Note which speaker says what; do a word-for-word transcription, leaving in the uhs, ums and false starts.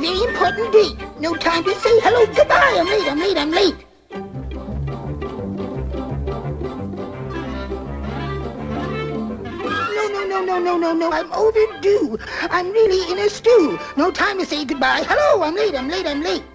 Speaker 1: very important date. No time to say hello, goodbye. I'm late, I'm late, I'm late. No, no, no, no, no, no, no. I'm overdue. I'm really in a stew. No time to say goodbye. Hello, I'm late, I'm late, I'm late.